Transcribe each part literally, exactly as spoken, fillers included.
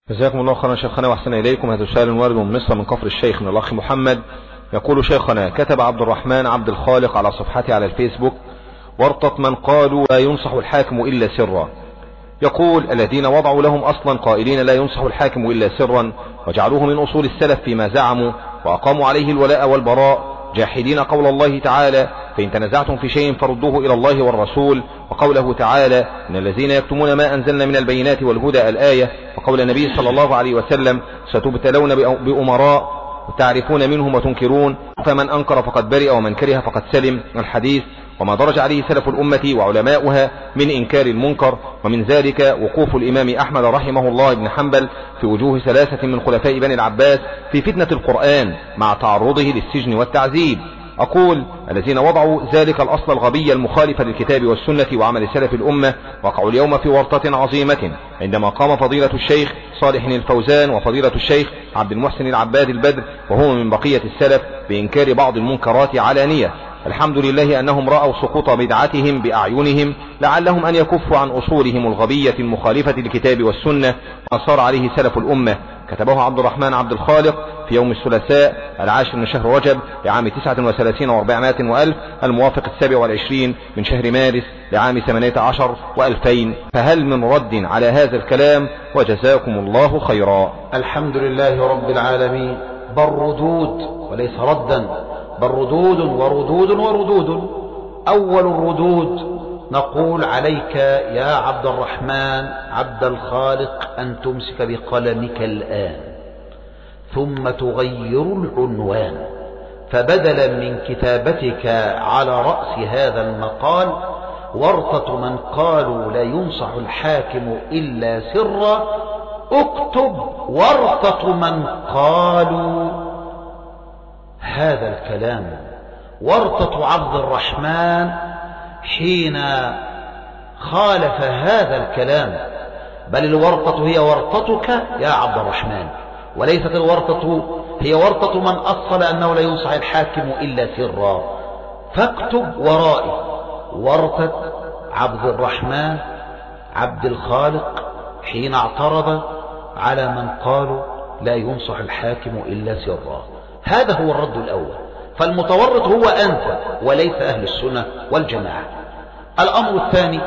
جزاكم الله خيرا شيخنا وأحسن إليكم. هذا سؤال وارد من مصر من كفر الشيخ من الأخ محمد. يقول شيخنا: كتب عبد الرحمن عبد الخالق على صفحته على الفيسبوك: ورطة من قالوا لا ينصح الحاكم إلا سرا. يقول: الذين وضعوا لهم أصلا قائلين لا ينصح الحاكم إلا سرا، وجعلوه من أصول السلف فيما زعموا، وأقاموا عليه الولاء والبراء، جاحدين قول الله تعالى: فإن تنازعتم في شيء فردوه إلى الله والرسول، وقوله تعالى: إن الذين يكتمون ما أنزلنا من البينات والهدى الآية، وقول النبي صلى الله عليه وسلم: ستبتلون بأمراء تعرفون منهم وتنكرون، فمن أنكر فقد برئ ومن كره فقد سلم الحديث. وما درج عليه سلف الأمة وعلماؤها من إنكار المنكر، ومن ذلك وقوف الإمام أحمد رحمه الله بن حنبل في وجوه ثلاثة من خلفاء بني العباس في فتنة القرآن مع تعرضه للسجن والتعذيب. أقول: الذين وضعوا ذلك الأصل الغبي المخالف للكتاب والسنة وعمل سلف الأمة وقعوا اليوم في ورطة عظيمة، عندما قام فضيلة الشيخ صالح الفوزان وفضيلة الشيخ عبد المحسن العباد البدر وهو من بقية السلف بإنكار بعض المنكرات علانية. الحمد لله أنهم رأوا سقوط بدعتهم بأعينهم، لعلهم أن يكفوا عن أصولهم الغبية المخالفة للكتاب والسنة وصار عليه سلف الأمة. كتبه عبد الرحمن عبد الخالق في يوم الثلاثاء العاشر من شهر رجب لعام تسعة وثلاثين وأربعمائة وألف، الموافق السابع والعشرين من شهر مارس لعام ثمانية عشر وألفين. فهل من رد على هذا الكلام؟ وجزاكم الله خيرا. الحمد لله رب العالمين. بل ردود وليس ردا، بل ردود وردود وردود. أول الردود: نقول عليك يا عبد الرحمن عبد الخالق أن تمسك بقلمك الآن، ثم تغير العنوان، فبدلا من كتابتك على رأس هذا المقال ورطة من قالوا لا ينصح الحاكم إلا سرا، اكتب ورطة من قالوا هذا الكلام. ورطة عبد الرحمن حين خالف هذا الكلام، بل الورطة هي ورطتك يا عبد الرحمن، وليست الورطة هي ورطة من أصل أنه لا ينصح الحاكم إلا سرا. فاكتب ورائي: ورطة عبد الرحمن عبد الخالق حين اعترض على من قالوا لا ينصح الحاكم إلا سرا. هذا هو الرد الأول. فالمتورط هو أنت وليس أهل السنة والجماعة. الأمر الثاني: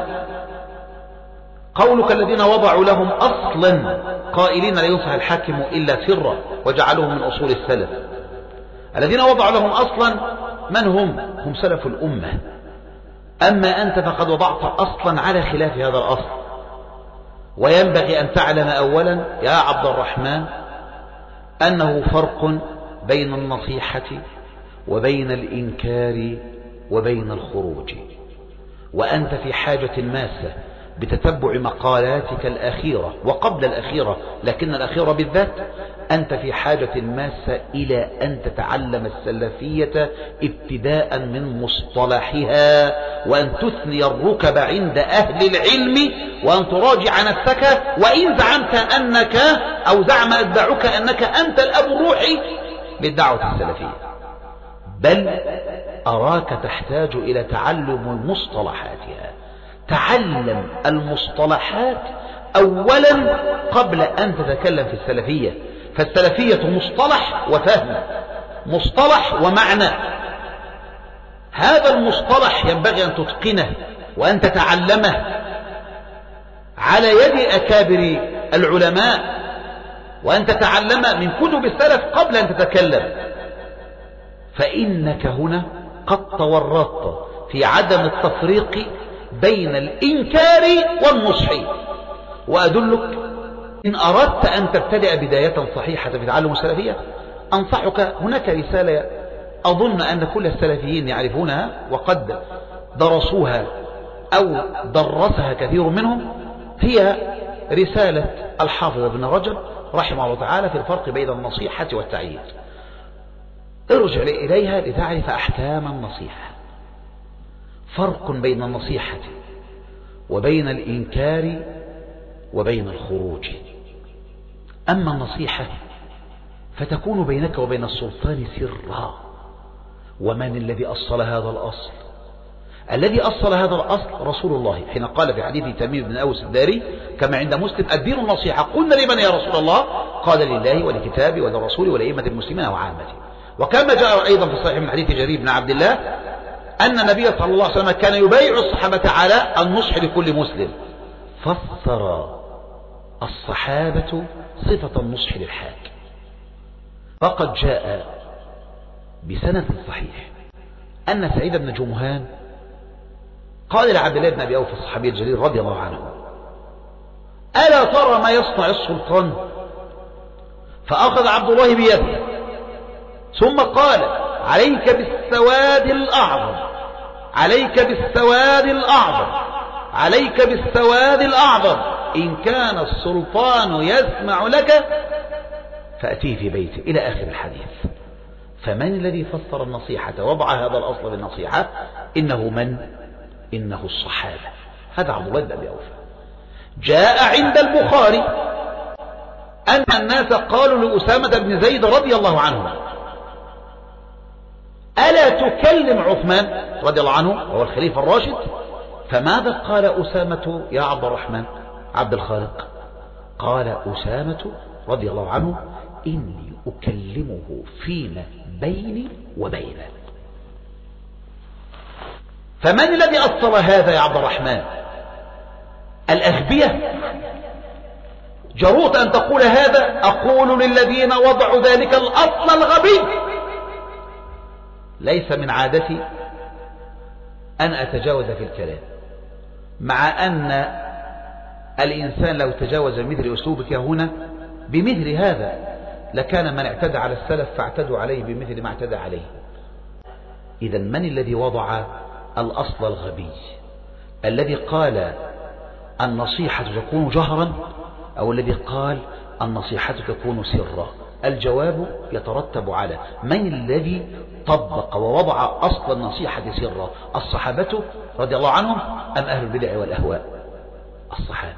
قولك الذين وضعوا لهم أصلا قائلين لا ينصح الحاكم إلا سرا وجعلوه من أصول السلف. الذين وضعوا لهم أصلا من هم؟ هم سلف الأمة. أما أنت فقد وضعت أصلا على خلاف هذا الأصل. وينبغي أن تعلم أولا يا عبد الرحمن أنه فرق بين النصيحة وبين الإنكار وبين الخروج، وأنت في حاجة ماسة بتتبع مقالاتك الأخيرة وقبل الأخيرة، لكن الأخيرة بالذات أنت في حاجة ماسة إلى أن تتعلم السلفية ابتداء من مصطلحها، وأن تثني الركب عند أهل العلم، وأن تراجع نفسك. وإن زعمت أنك أو زعم أتباعك أنك أنت الأب الروحي للدعوة السلفية، بل أراك تحتاج إلى تعلم مصطلحاتها. تعلم المصطلحات أولا قبل أن تتكلم في السلفية، فالسلفية مصطلح وفهم، مصطلح ومعنى. هذا المصطلح ينبغي أن تتقنه وأن تتعلمه على يد أكابر العلماء، وأن تتعلم من كتب السلف قبل أن تتكلم، فإنك هنا قد تورطت في عدم التفريق بين الإنكار والنصح. وأدلك: إن أردت أن تبتدأ بداية صحيحة في تعلم السلفية أنصحك، هناك رسالة أظن أن كل السلفيين يعرفونها وقد درسوها أو درسها كثير منهم، هي رسالة الحافظ ابن رجب رحمه الله تعالى في الفرق بين النصيحة والتعييد. ارجع إليها لتعرف أحكام النصيحة. فرق بين النصيحة وبين الإنكار وبين الخروج. أما النصيحة فتكون بينك وبين السلطان سرا، ومن الذي أصل هذا الأصل؟ الذي أصل هذا الأصل رسول الله حين قال في حديث تميم بن أوس الداري كما عند مسلم: الدين النصيحة. قلنا: لمن يا رسول الله؟ قال: لله ولكتابه وللرسول ولأئمة المسلمين وعامته. وكما جاء أيضا في الصحيح من حديث جرير بن عبد الله أن النبي صلى الله عليه وسلم كان يبايع الصحابة على النصح لكل مسلم، فسر الصحابة صفة النصح للحاكم. فقد جاء بسند صحيح أن سعيد بن جمهان قال لعبد الله بن أبي أوفى الصحابي الجليل رضي الله عنه: ألا ترى ما يصنع السلطان؟ فأخذ عبد الله بيده ثم قال: عليك بالسواد الأعظم، عليك بالسواد الأعظم، عليك بالسواد الأعظم، إن كان السلطان يسمع لك فأتيه في بيته، إلى آخر الحديث. فمن الذي فسر النصيحة ووضع هذا الأصل بالنصيحة؟ إنه من؟ إنه الصحابة. هذا عبد الله بن أبي أوفى. جاء عند البخاري أن الناس قالوا لأسامة بن زيد رضي الله عنه: ألا تكلم عثمان رضي الله عنه وهو الخليفة الراشد؟ فماذا قال أسامة يا عبد الرحمن عبد الخالق؟ قال أسامة رضي الله عنه: إني أكلمه فيما بيني وبينه. فمن الذي أصل هذا يا عبد الرحمن؟ الأغبياء. جرؤت أن تقول هذا؟ أقول للذين وضعوا ذلك الأصل الغبي: ليس من عادتي أن أتجاوز في الكلام، مع أن الإنسان لو تجاوز مثل أسلوبك هنا بمثل هذا لكان من اعتدى على السلف فاعتدوا عليه بمثل ما اعتدى عليه. إذا من الذي وضع الأصل الغبي الذي قال النصيحة تكون جهرا، أو الذي قال النصيحة تكون سرا؟ الجواب يترتب على من الذي طبق ووضع أصل النصيحة سرا، الصحابة رضي الله عنهم أم أهل البدع والأهواء؟ الصحابة.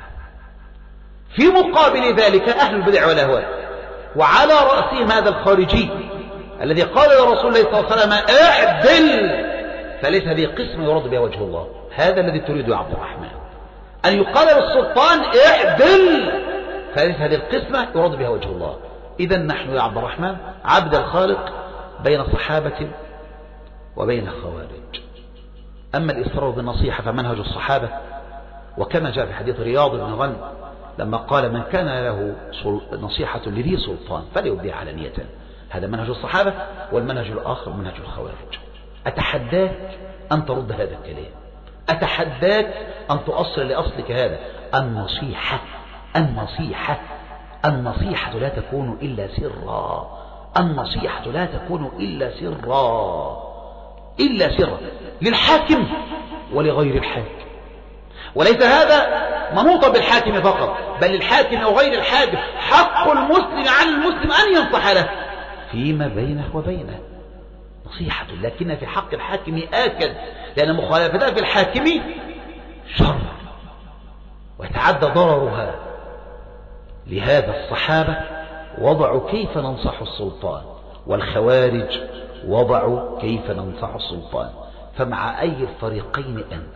في مقابل ذلك أهل البدع والأهواء، وعلى رأسهم هذا الخارجي الذي قال لرسول الله صلى الله عليه وسلم: اعدل، فليس هذه قسمة يرد بها وجه الله. هذا الذي تريد يا عبد الرحمن، أن يقال للسلطان اعدل، فليس هذه القسمة يرد بها وجه الله. إذا نحن يا عبد الرحمن عبد الخالق بين صحابة وبين خوارج. أما الإصرار بالنصيحة فمنهج الصحابة، وكما جاء في حديث رياض بن غنم لما قال: من كان له نصيحة لذي سلطان فليبدي علانية. هذا منهج الصحابة، والمنهج الآخر منهج الخوارج. أتحداك أن ترد هذا الكلام، أتحداك أن تؤصل لأصلك هذا: النصيحة، النصيحة، النصيحة لا تكون إلا سرا، النصيحة لا تكون إلا سرا، إلا سرا للحاكم ولغير الحاكم. وليس هذا منوطا بالحاكم فقط، بل للحاكم وغير الحاكم. حق المسلم على المسلم أن ينصح له فيما بينه وبينه، نصيحة، لكن في حق الحاكم آكد، لأن مخالفتها في الحاكم شر ويتعدى ضررها. لهذا الصحابة وضعوا كيف ننصح السلطان، والخوارج وضعوا كيف ننصح السلطان. فمع أي الفريقين أنت؟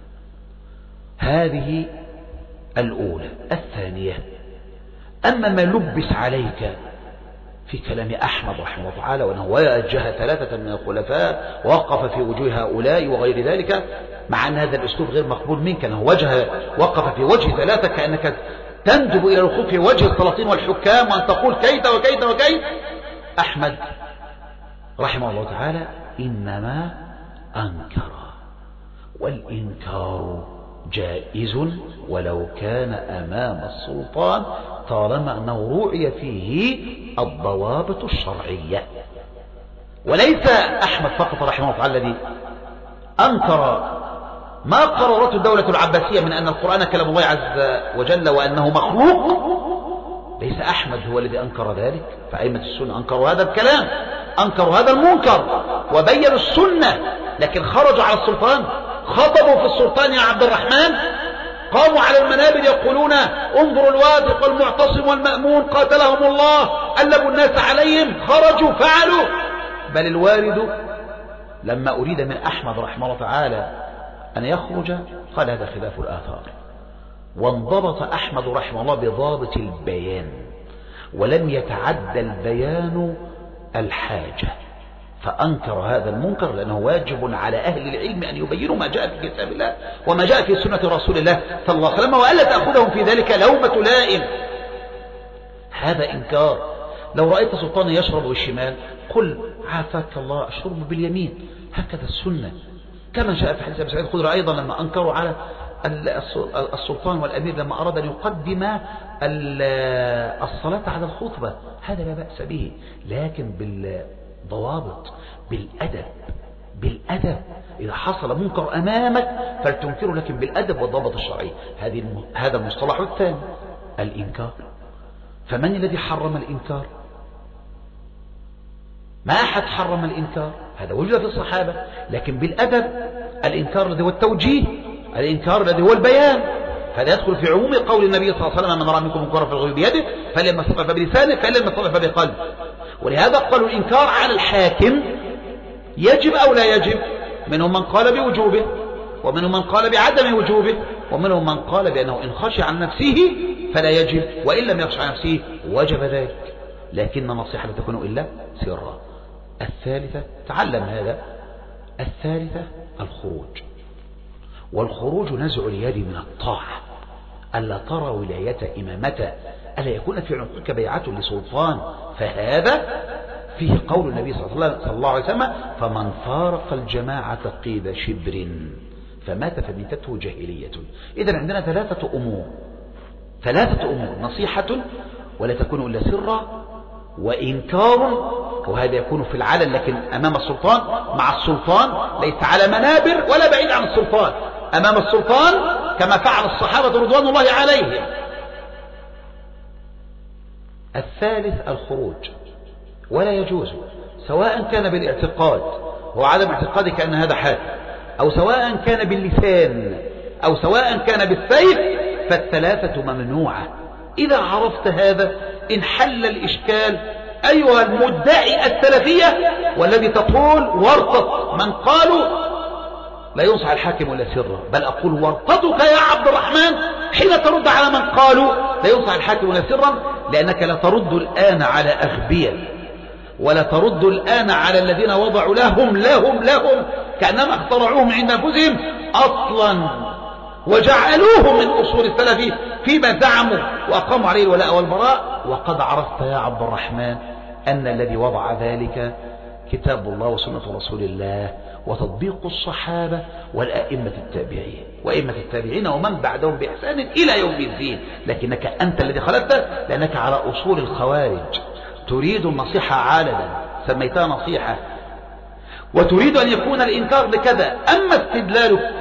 هذه الأولى. الثانية: أما ما لبس عليك في كلام أحمد رحمه الله تعالى، وأنه وجه ثلاثة من الخلفاء ووقف في وجوه هؤلاء وغير ذلك، مع أن هذا الأسلوب غير مقبول منك، أنه وجه وقف في وجه ثلاثة كأنك تندب إلى الوقوف في وجه السلاطين والحكام وأن تقول كيت وكيت وكيت. أحمد رحمه الله تعالى إنما أنكر، والإنكار جائز ولو كان أمام السلطان، طالما أنه رؤي فيه الضوابط الشرعية. وليس أحمد فقط رحمه الله تعالى الذي أنكر ما قررته الدولة العباسية من أن القرآن كلام الله عز وجل وأنه مخلوق. ليس أحمد هو الذي أنكر ذلك، فأئمة السنة أنكروا هذا الكلام، أنكروا هذا المنكر وبينوا السنة، لكن خرجوا على السلطان، خطبوا في السلطان يا عبد الرحمن، قاموا على المنابر يقولون: انظروا الواثق والمعتصم والمأمون قاتلهم الله، قلبوا الناس عليهم، خرجوا فعلوا. بل الوارد لما أريد من أحمد رحمه الله تعالى أن يخرج، قال هذا خلاف الآثار. وانضبط أحمد رحمه الله بضابط البيان، ولم يتعدى البيان الحاجة، فأنكر هذا المنكر، لأنه واجب على أهل العلم أن يبينوا ما جاء في كتاب الله وما جاء في سنة رسول الله صلى الله عليه وسلم، وألا تأخذهم في ذلك لومة لائم. هذا إنكار. لو رأيت سلطانا يشرب بالشمال قل عافاك الله الشرب باليمين، هكذا السنة، كما جاء في حديث أبي سعيد الخدري أيضا لما أنكروا على السلطان والأمير لما أراد أن يقدم الصلاة على الخطبة، هذا لا بأس به، لكن بالضوابط، بالأدب بالأدب. إذا حصل منكر أمامك فلتنكره، لكن بالأدب والضابط الشرعي. هذا المصطلح الثاني، الإنكار. فمن الذي حرم الإنكار؟ ما أحد حرم الإنكار، هذا وجد في الصحابة، لكن بالأدب. الإنكار الذي هو التوجيه، الإنكار الذي هو البيان، هذا يدخل في عموم قول النبي صلى الله عليه وسلم: من رأى منكم منكرا فليغيره بيده فلم يستطع فبلسانه فإن لم يستطع فبقلبه. ولهذا قالوا الإنكار على الحاكم يجب أو لا يجب، منهم من قال بوجوبه، ومنهم من قال بعدم وجوبه، ومنهم من قال بأنه إن خشي عن نفسه فلا يجب، وإن لم يخشى عن نفسه وجب ذلك، لكن النصيحة لا تكون إلا سرا. الثالثة، تعلم هذا، الثالثة الخروج. والخروج نزع اليد من الطاعة، ألا ترى ولاية إمامته، ألا يكون في عنقك بيعة لسلطان، فهذا فيه قول النبي صلى الله عليه وسلم: فمن فارق الجماعة قيد شبر فمات فميتته جاهلية. إذن عندنا ثلاثة أمور، ثلاثة أمور: نصيحة ولا تكون إلا سرا، وإنكار وهذا يكون في العلن لكن أمام السلطان، مع السلطان ليس على منابر ولا بعيد عن السلطان، أمام السلطان كما فعل الصحابة رضوان الله عليهم. الثالث الخروج، ولا يجوز، سواء كان بالاعتقاد وعدم اعتقادك أن هذا حاكم، أو سواء كان باللسان، أو سواء كان بالسيف، فالثلاثة ممنوعة. إذا عرفت هذا انحل الإشكال أيها المدعي السلفية والذي تقول ورطة من قالوا لا ينصح الحاكم إلا سرا، بل أقول ورطتك يا عبد الرحمن حين ترد على من قالوا لا ينصح الحاكم إلا سرا، لأنك لا ترد الآن على أغبياء، ولا ترد الآن على الذين وضعوا لهم لهم لهم كأنما اخترعوهم عند أنفسهم أصلا وجعلوه من أصول السلف فيما زعموا وأقاموا عليه الولاء والبراء. وقد عرفت يا عبد الرحمن أن الذي وضع ذلك كتاب الله وسنة رسول الله وتطبيق الصحابة والأئمة التابعين وأئمة التابعين ومن بعدهم بإحسان إلى يوم الدين، لكنك أنت الذي خلفت، لأنك على أصول الخوارج، تريد النصيحة عالدا سميتها نصيحة، وتريد أن يكون الإنكار لكذا. أما استدلالك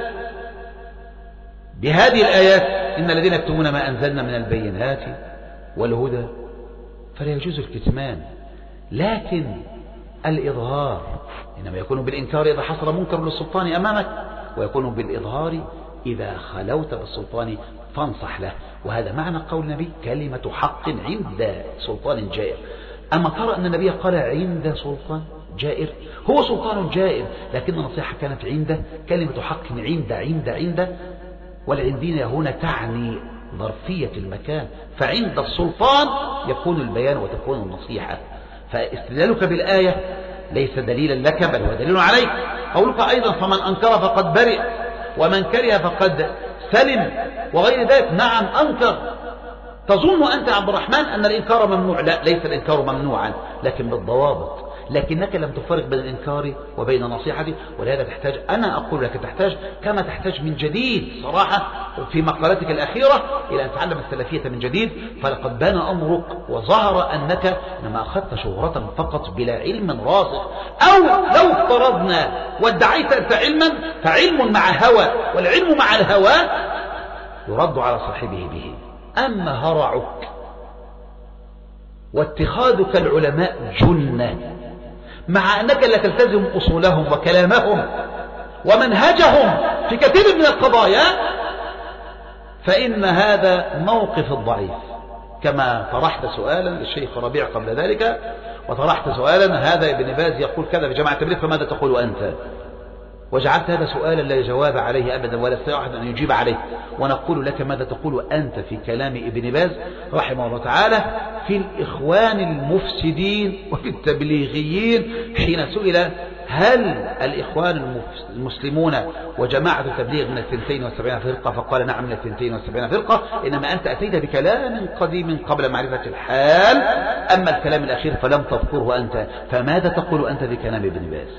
بهذه الآيات: إن الذين يكتمون ما أنزلنا من البينات والهدى، فلا يجوز الكتمان، لكن الإظهار إنما يكون بالإنكار إذا حصل منكر للسلطان أمامك، ويكون بالإظهار إذا خلوت بالسلطان فانصح له. وهذا معنى قول النبي: كلمة حق عند سلطان جائر. أما ترى أن النبي قال عند سلطان جائر؟ هو سلطان جائر، لكن النصيحة كانت عنده، كلمة حق عند عند عند، والعندين هنا تعني ظرفية المكان، فعند السلطان يكون البيان وتكون النصيحة. فاستدلالك بالآية ليس دليلا لك بل هو دليل عليك. قولك أيضا: فمن أنكر فقد برئ ومن كره فقد سلم وغير ذلك، نعم أنكر. تظن أنت عبد الرحمن أن الإنكار ممنوع؟ لا، ليس الإنكار ممنوعا، لكن بالضوابط، لكنك لم تفرق بين الإنكار وبين نصيحتي. ولهذا تحتاج، أنا أقول لك تحتاج كما تحتاج من جديد صراحة في مقالاتك الأخيرة إلى أن تعلم السلفية من جديد، فلقد بان أمرك وظهر أنك لما أخذت شهرة فقط بلا علم راسخ، أو لو افترضنا وادعيت أنت علما فعلم مع هوى، والعلم مع الهوى يرد على صاحبه به. أما هرعك واتخاذك العلماء جنة مع أنك لا تلتزم أصولهم وكلامهم ومنهجهم في كثير من القضايا، فإن هذا موقف الضعيف. كما طرحت سؤالا للشيخ ربيع قبل ذلك، وطرحت سؤالا: هذا ابن باز يقول كذا في جماعة التبليغ فماذا تقول أنت؟ وجعلت هذا سؤالا لا جواب عليه أبدا ولا يستطيع أحد أن يجيب عليه. ونقول لك ماذا تقول أنت في كلام ابن باز رحمه الله تعالى في الإخوان المفسدين وفي التبليغيين حين سئل هل الإخوان المسلمون وجماعة التبليغ من الثنتين والسبعين فرقة؟ فقال نعم من الثنتين والسبعين فرقة، إنما أنت أتيت بكلام قديم قبل معرفة الحال، أما الكلام الأخير فلم تذكره أنت، فماذا تقول أنت في كلام ابن باز؟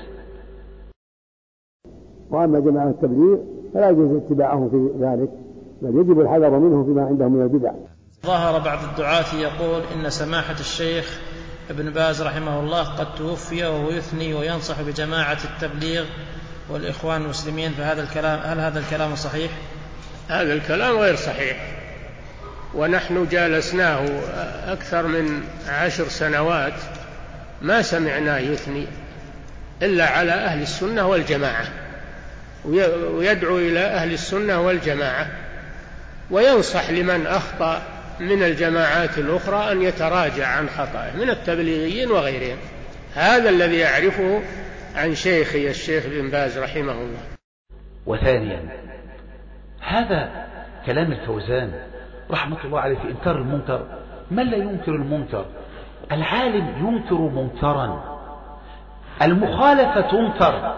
وأما جماعة التبليغ فلا يجوز اتباعهم في ذلك، بل يجب الحذر منه فيما عندهم من البدع. ظهر بعض الدعاة يقول إن سماحة الشيخ ابن باز رحمه الله قد توفي وهو يثني وينصح بجماعة التبليغ والإخوان المسلمين، فهذا الكلام هل هذا الكلام صحيح؟ هذا الكلام غير صحيح، ونحن جالسناه أكثر من عشر سنوات ما سمعناه يثني إلا على أهل السنة والجماعة، ويدعو إلى أهل السنة والجماعة، وينصح لمن أخطأ من الجماعات الأخرى أن يتراجع عن خطأه من التبليغيين وغيرهم. هذا الذي يعرفه عن شيخي الشيخ بن باز رحمه الله. وثانيا هذا كلام الفوزان رحمة الله عليه في إنكار المنكر. من لا ينكر المنكر؟ العالم ينكر منكرا، المخالفة تنكر،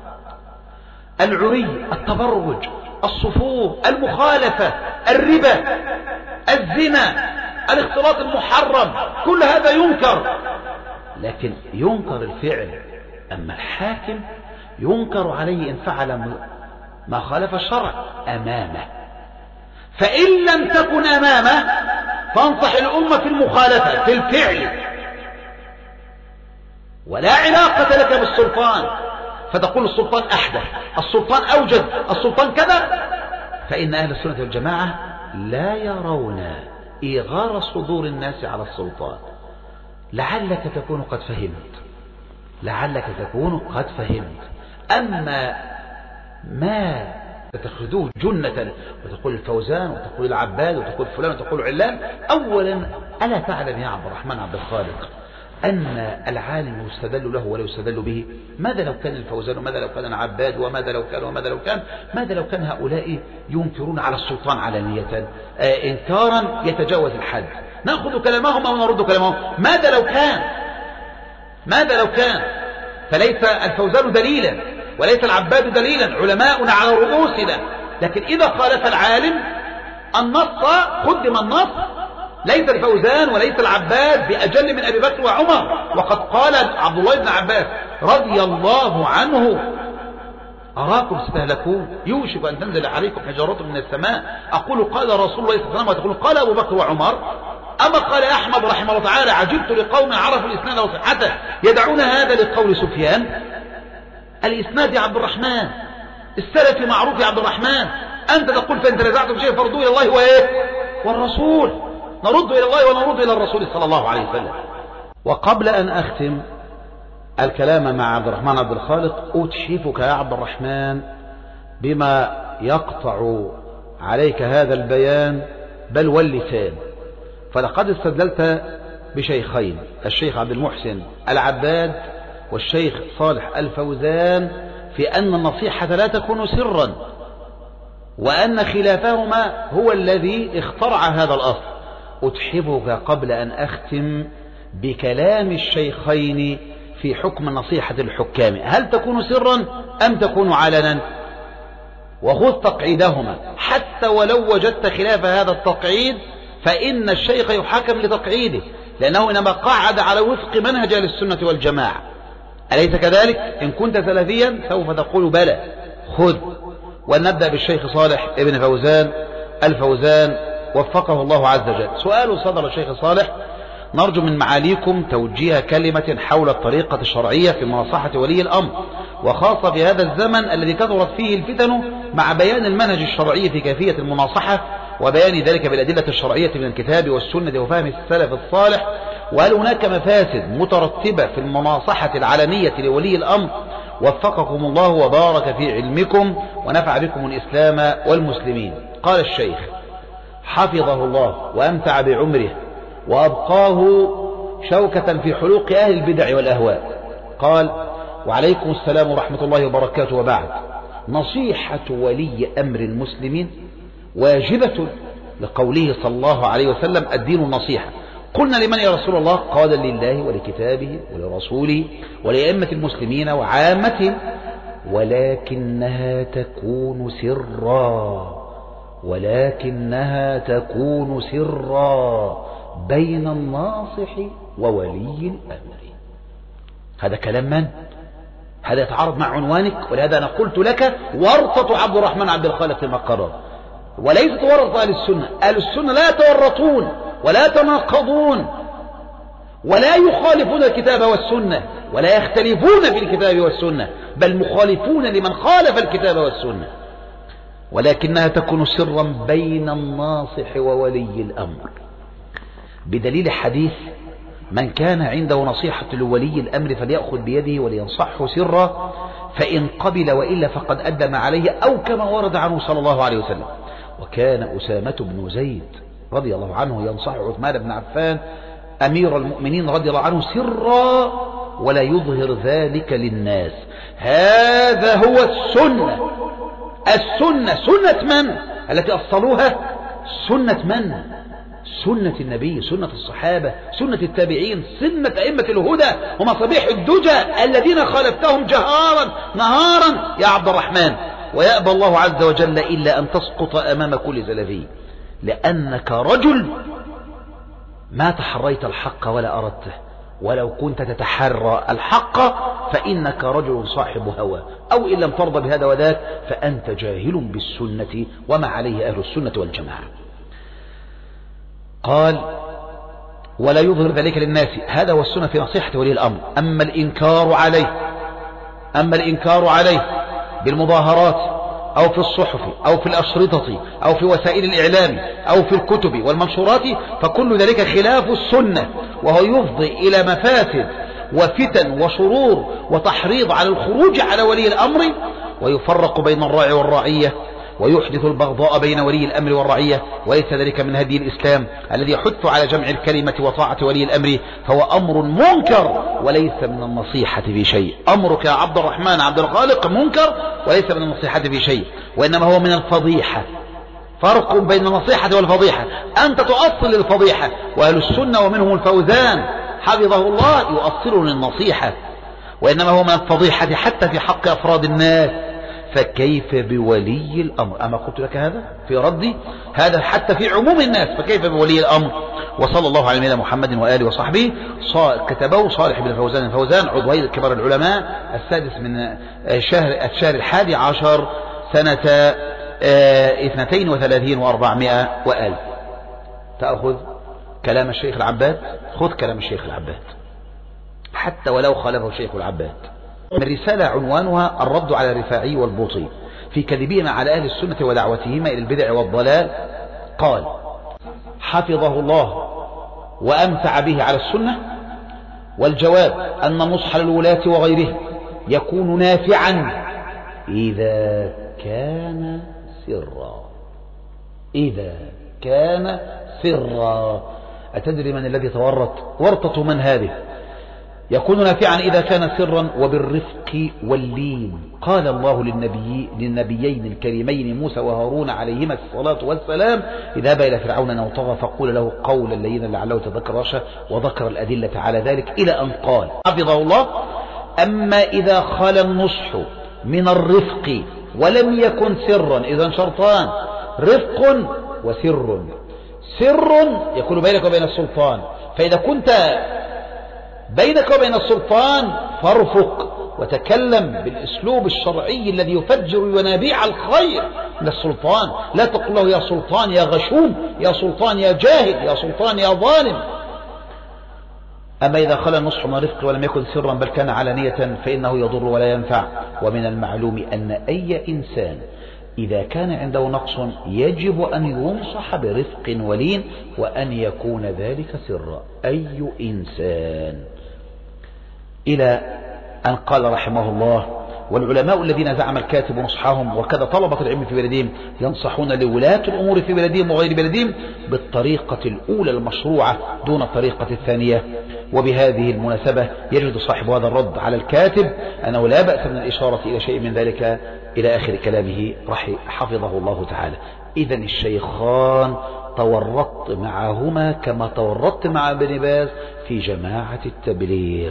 العري، التبرج، الصفور، المخالفة، الربا، الزنا، الاختلاط المحرم، كل هذا ينكر، لكن ينكر الفعل. أما الحاكم ينكر عليه إن فعل ما خالف الشرع أمامه، فإن لم تكن أمامه فانصح الأمة في المخالفة في الفعل، ولا علاقة لك بالسلطان فتقول السلطان أحدث، السلطان أوجد، السلطان كذا. فإن أهل السنة والجماعة لا يرون إيغار صدور الناس على السلطان. لعلك تكون قد فهمت، لعلك تكون قد فهمت. أما ما تتخذوه جنة وتقول الفوزان وتقول العباد وتقول فلان وتقول علان، أولا ألا تعلم يا عبد الرحمن عبد الخالق أن العالم يستدل له ولا يستدل به؟ ماذا لو كان الفوزان وماذا لو كان العباد وماذا لو كان وماذا لو كان ماذا لو كان هؤلاء ينكرون على السلطان علانية آه إنكارا يتجاوز الحد؟ نأخذ كلامهم أو نرد كلامهم؟ ماذا لو كان ماذا لو كان فليس الفوزان دليلا وليس العباد دليلا، علماؤنا على رؤوسنا. لكن إذا خالف العالم النص قدم النص، ليس الفوزان وليس العباد بأجل من أبي بكر وعمر. وقد قال عبد الله بن عباس رضي الله عنه أراكم ستهلكون يوشك أن تنزل عليكم حجارات من السماء، أقول قال رسول الله صلى الله عليه وسلم وتقول قال أبو بكر وعمر. أما قال أحمد رحمه الله تعالى عجبت لقوم عرفوا الإسناد وصحته يدعون هذا لقول سفيان. الإسناد يا عبد الرحمن، السلف معروف يا عبد الرحمن، أنت تقول فإن تنازعتم شيء فردوه إلى الله وإيه والرسول، نرد إلى الله ونرد إلى الرسول صلى الله عليه وسلم. وقبل أن أختم الكلام مع عبد الرحمن عبد الخالق أتحفك يا عبد الرحمن بما يقطع عليك هذا البيان بل واللسان. فلقد استدللت بشيخين، الشيخ عبد المحسن العباد والشيخ صالح الفوزان، في أن النصيحة لا تكون سرا، وأن خلافهما هو الذي اخترع هذا الأصل. أتحبك قبل أن أختم بكلام الشيخين في حكم نصيحة الحكام، هل تكون سرا أم تكون علنا؟ وخذ تقعيدهما حتى ولو وجدت خلاف هذا التقعيد فإن الشيخ يحاكم لتقعيده، لأنه إنما قعد على وفق منهج أهل السنة والجماعة، أليس كذلك؟ إن كنت سلفيا سوف تقول بلى، خذ. ونبدأ بالشيخ صالح ابن فوزان الفوزان وفقه الله عز وجل. سؤال صدر الشيخ صالح، نرجو من معاليكم توجيه كلمة حول الطريقة الشرعية في مناصحة ولي الأمر، وخاصة في هذا الزمن الذي كثرت فيه الفتن، مع بيان المنهج الشرعي في كيفية المناصحة وبيان ذلك بالأدلة الشرعية من الكتاب والسنة وفهم السلف الصالح. وهل هناك مفاسد مترتبة في المناصحة العلنية لولي الأمر؟ وفقكم الله وبارك في علمكم ونفع بكم الإسلام والمسلمين. قال الشيخ حفظه الله وأمتع بعمره وأبقاه شوكة في حلوق أهل البدع والأهواء، قال: وعليكم السلام ورحمة الله وبركاته، وبعد. نصيحة ولي أمر المسلمين واجبة لقوله صلى الله عليه وسلم الدين النصيحة. قلنا لمن يا رسول الله؟ قال لله ولكتابه ولرسوله ولأئمة المسلمين وعامة، ولكنها تكون سرا، ولكنها تكون سرا بين الناصح وولي الأمر. هذا كلام من؟ هذا يتعارض مع عنوانك، ولهذا أنا قلت لك ورطة عبد الرحمن عبد الخالق في مقرر، وليست ورطة أهل السنة. أهل السنة لا يتورطون ولا يتناقضون ولا يخالفون الكتاب والسنة ولا يختلفون في الكتاب والسنة، بل مخالفون لمن خالف الكتاب والسنة، ولكنها تكون سرا بين الناصح وولي الأمر، بدليل حديث من كان عنده نصيحة لولي الأمر فليأخذ بيده ولينصحه سرا، فإن قبل وإلا فقد أدى ما عليه، أو كما ورد عنه صلى الله عليه وسلم. وكان أسامة بن زيد رضي الله عنه ينصح عثمان بن عفان أمير المؤمنين رضي الله عنه سرا ولا يظهر ذلك للناس. هذا هو السنة. السنة سنة من التي أصلوها؟ سنة من؟ سنة النبي، سنة الصحابة، سنة التابعين، سنة أئمة الهدى ومصابيح الدجى الذين خالفتهم جهارا نهارا يا عبد الرحمن. ويأبى الله عز وجل إلا أن تسقط أمام كل سلفي، لأنك رجل ما تحريت الحق ولا أردته، ولو كنت تتحرى الحق فإنك رجل صاحب هوى، أو إن لم ترضى بهذا وذاك فأنت جاهل بالسنة وما عليه أهل السنة والجماعة. قال ولا يظهر ذلك للناس، هذا هو السنة في نصيحة ولي الأمر. أما الإنكار عليه أما الإنكار عليه بالمظاهرات أو في الصحف أو في الأشرطة أو في وسائل الإعلام أو في الكتب والمنشورات فكل ذلك خلاف السنة، وهو يفضي إلى مفاسد وفتن وشرور وتحريض على الخروج على ولي الأمر، ويفرق بين الراعي والرعية، ويحدث البغضاء بين ولي الأمر والرعية، وليس ذلك من هدي الإسلام الذي يحث على جمع الكلمة وطاعة ولي الأمر، فهو أمر منكر وليس من النصيحة في شيء. أمرك يا عبد الرحمن عبد الخالق منكر وليس من النصيحة في شيء، وإنما هو من الفضيحة. فرق بين النصيحة والفضيحة، أنت تؤصل الفضيحة، وأهل السنة ومنهم الفوزان حفظه الله يؤصل للنصيحة، وإنما هو من الفضيحة حتى في حق أفراد الناس، فكيف بولي الأمر؟ أما قلت لك هذا في ردي، هذا حتى في عموم الناس، فكيف بولي الأمر؟ وصلى الله على نبينا محمد وآله وصحبه. كتبه صالح بن فوزان الفوزان عضو هيئة كبار العلماء السادس من شهر الشهر الحادي عشر سنة اثنتين وثلاثين وأربعمائة وألف. تأخذ كلام الشيخ العباد، خذ كلام الشيخ العباد حتى ولو خالفه الشيخ العباد. الرسالة عنوانها الرد على الرفاعي والبوطي في كذبهما على أهل السنة ودعوتهما إلى البدع والضلال. قال حفظه الله وأمتع به على السنة. والجواب أن النصح للولاة وغيره يكون نافعا إذا كان سرا، إذا كان سرا. أتدري من الذي تورط؟ ورطة من هذه؟ يكون نافعا إذا كان سرا وبالرفق واللين. قال الله للنبي للنبيين الكريمين موسى وهارون عليهما الصلاة والسلام اذهبا إلى فرعون إنه طغى فقول له قولا لينا لعله يتذكر رشد، وذكر الأدلة على ذلك إلى أن قال حفظه الله أما إذا خلا النصح من الرفق ولم يكن سرا، إذا شرطان رفق وسر. سر يكون بينك وبين السلطان، فإذا كنت بينك وبين السلطان فارفق وتكلم بالاسلوب الشرعي الذي يفجر ينابيع الخير من السلطان. لا تقل له يا سلطان يا غشوم، يا سلطان يا جاهل، يا سلطان يا ظالم. أما إذا خلا النصح من رفق ولم يكن سرا بل كان علانية فإنه يضر ولا ينفع. ومن المعلوم أن أي إنسان إذا كان عنده نقص يجب أن ينصح برفق ولين، وأن يكون ذلك سرا. أي إنسان، إلى أن قال رحمه الله والعلماء الذين زعم الكاتب نصحهم وكذا طلبة العلم في بلدهم ينصحون لولاة الأمور في بلدهم وغير بلدهم بالطريقة الأولى المشروعة دون الطريقة الثانية. وبهذه المناسبة يجد صاحب هذا الرد على الكاتب أنه لا بأس من الإشارة إلى شيء من ذلك إلى آخر كلامه حفظه الله تعالى. إذن الشيخان تورطت معهما كما تورطت مع ابن باز في جماعة التبليغ،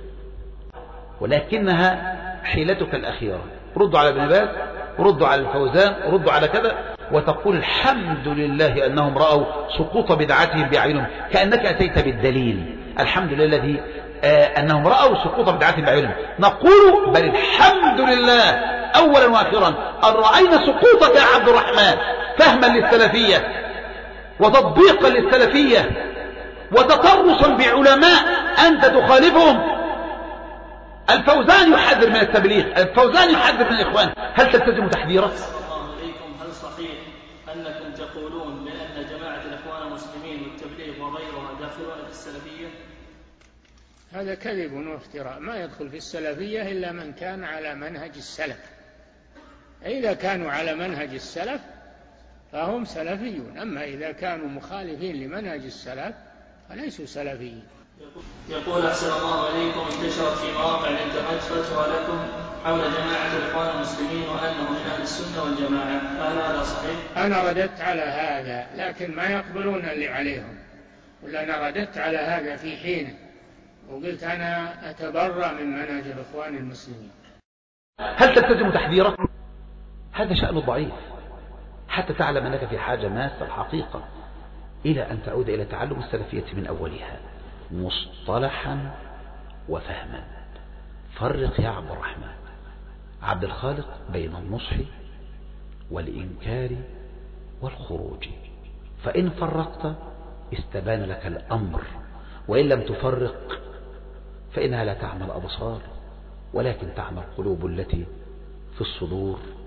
ولكنها حيلتك الأخيرة. ردوا على ابن باز، ردوا على الفوزان، ردوا على كذا، وتقول الحمد لله أنهم رأوا سقوط بدعتهم بأعينهم، كأنك أتيت بالدليل. الحمد لله الذي آه أنهم رأوا سقوط بدعتهم بأعينهم. نقول بل الحمد لله أولا وآخرا أن رأينا سقوطك يا عبد الرحمن فهما للسلفية وتطبيقا للسلفية وتطرسا بعلماء أنت تخالفهم. الفوزان يحذر من التبليغ، الفوزان يحذر من الإخوان، هل تلتزم تحذيره؟ هل صحيح أنكم تقولون بأن جماعة الإخوان المسلمين والتبليغ وغيرها داخلون في السلفية؟ هذا كذب وافتراء. ما يدخل في السلفية إلا من كان على منهج السلف. إذا كانوا على منهج السلف فهم سلفيون، أما إذا كانوا مخالفين لمنهج السلف فليسوا سلفيين. يقول أحسن الله عليكم، انتشرت في مواقع الإنترنت فتوى لكم حول جماعة الإخوان المسلمين وأنهم من أهل السنة والجماعة، هل هذا صحيح؟ أنا رددت على هذا لكن ما يقبلون اللي عليهم، ولا أنا رددت على هذا في حينه وقلت أنا أتبرأ من منهج الإخوان المسلمين. هل تلتزم تحذيرك؟ هذا شأن ضعيف حتى تعلم أنك في حاجة ماسة الحقيقة إلى أن تعود إلى تعلم السلفية من أولها مصطلحا وفهما. فرق يا عبد الرحمن عبد الخالق بين النصح والإنكار والخروج، فإن فرقت استبان لك الأمر، وإن لم تفرق فإنها لا تعمل أبصار ولكن تعمل قلوب التي في الصدور